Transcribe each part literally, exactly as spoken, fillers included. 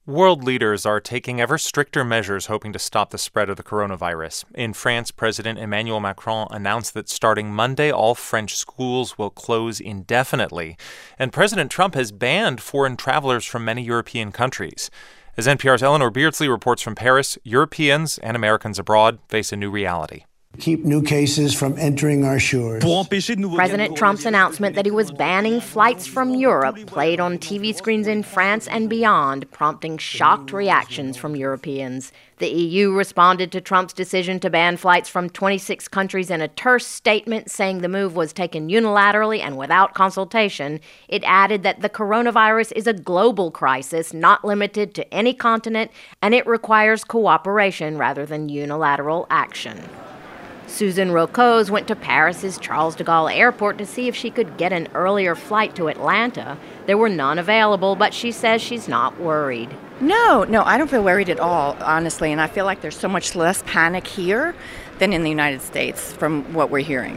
World leaders are taking ever stricter measures hoping to stop the spread of the coronavirus. In France, President Emmanuel Macron announced that starting Monday, all French schools will close indefinitely. And President Trump has banned foreign travelers from many European countries. As N P R's Eleanor Beardsley reports from Paris, Europeans and Americans abroad face a new reality. Keep new cases from entering our shores. President Trump's announcement that he was banning flights from Europe played on T V screens in France and beyond, prompting shocked reactions from Europeans. The E U responded to Trump's decision to ban flights from twenty-six countries in a terse statement, saying the move was taken unilaterally and without consultation. It added that the coronavirus is a global crisis, not limited to any continent, and it requires cooperation rather than unilateral action. Susan Rocose went to Paris's Charles de Gaulle Airport to see if she could get an earlier flight to Atlanta. There were none available, but she says she's not worried. No, no, I don't feel worried at all, honestly, and I feel like there's so much less panic here than in the United States from what we're hearing.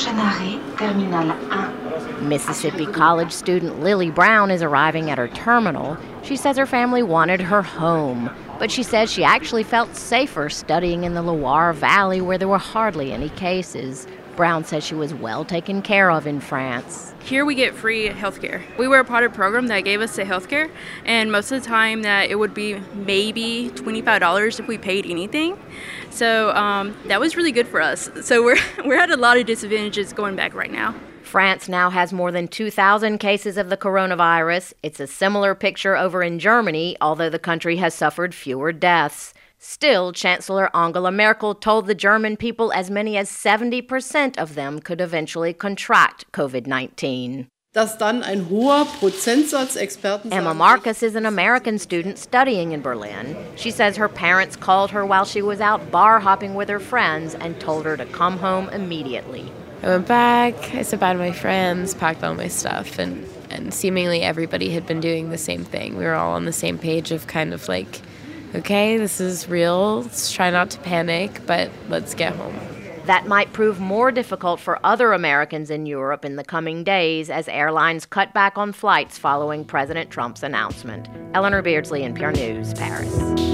Mississippi College student Lily Brown is arriving at her terminal. She says her family wanted her home, but she says she actually felt safer studying in the Loire Valley where there were hardly any cases. Brown says she was well taken care of in France. Here we get free health care. We were a part of a program that gave us the health care, and most of the time that it would be maybe twenty-five dollars if we paid anything. So um, that was really good for us. So we're, we're at a lot of disadvantages going back right now. France now has more than two thousand cases of the coronavirus. It's a similar picture over in Germany, although the country has suffered fewer deaths. Still, Chancellor Angela Merkel told the German people as many as seventy percent of them could eventually contract covid nineteen. Emma Marcus is an American student studying in Berlin. She says her parents called her while she was out bar hopping with her friends and told her to come home immediately. I went back, I said bye to my friends, packed all my stuff, and, and seemingly everybody had been doing the same thing. We were all on the same page of kind of like, okay, this is real, let's try not to panic, but let's get home. That might prove more difficult for other Americans in Europe in the coming days as airlines cut back on flights following President Trump's announcement. Eleanor Beardsley, N P R News, Paris.